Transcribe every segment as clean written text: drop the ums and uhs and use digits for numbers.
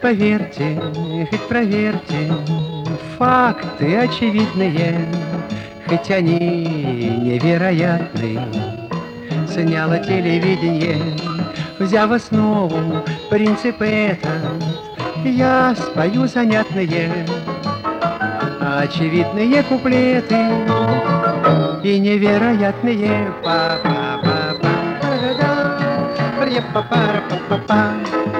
поверьте, хоть проверьте, факты очевидные, хоть они невероятны, сняло телевидение, взяв основу принцип этот, я спою занятные, очевидные куплеты и невероятные па-па-па-па-па-па-па-па.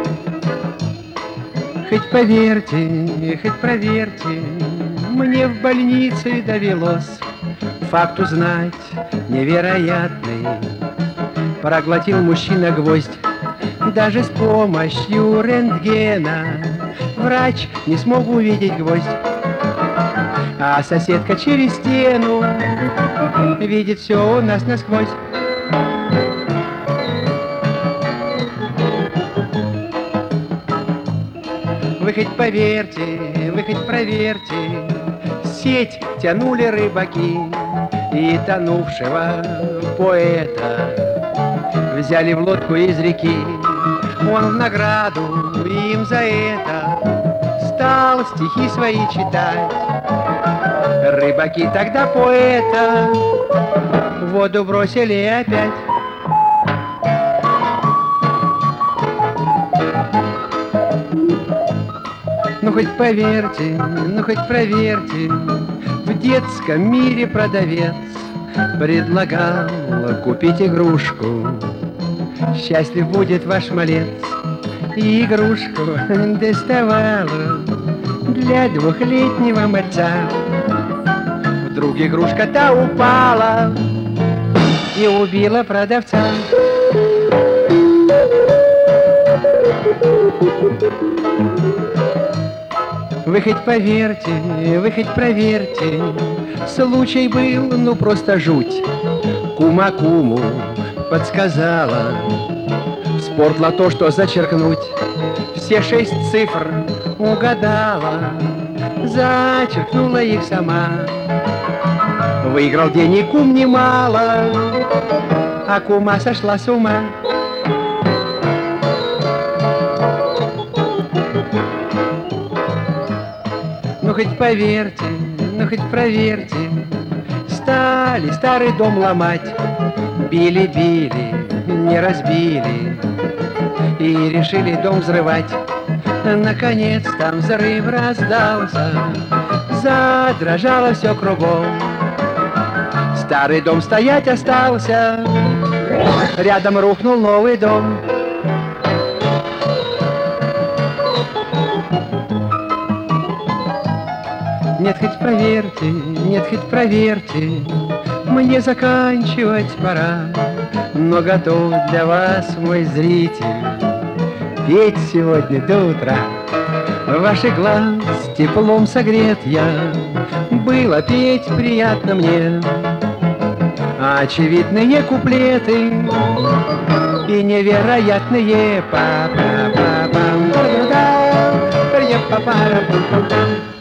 Хоть поверьте, хоть проверьте, мне в больнице довелось факт узнать невероятный. Проглотил мужчина гвоздь, даже с помощью рентгена. Врач не смог увидеть гвоздь, а соседка через стену видит все у нас насквозь. Вы хоть поверьте, вы хоть проверьте, сеть тянули рыбаки, и тонувшего поэта взяли в лодку из реки. Он в награду им за это стал стихи свои читать. Рыбаки тогда поэта в воду бросили опять. Ну хоть поверьте, ну хоть проверьте, в детском мире продавец предлагал купить игрушку. Счастлив будет ваш малец. И игрушку доставала для двухлетнего мальца. Вдруг игрушка-то упала и убила продавца. Вы хоть поверьте, вы хоть проверьте, случай был, ну просто жуть. Кума куму подсказала в спортлото, что зачеркнуть. Все 6 цифр угадала, зачеркнула их сама. Выиграл денег кум немало, а кума сошла с ума. Ну хоть поверьте, ну хоть проверьте, стали старый дом ломать. Били-били, не разбили, и решили дом взрывать. Наконец там взрыв раздался, задрожало все кругом. Старый дом стоять остался, рядом рухнул новый дом. Нет, хоть поверьте, нет, хоть проверьте, мне заканчивать пора, но готов для вас, мой зритель, петь сегодня до утра. Ваши глаз теплом согрет я, было петь приятно мне. Очевидные куплеты и невероятные па-па-па-пам.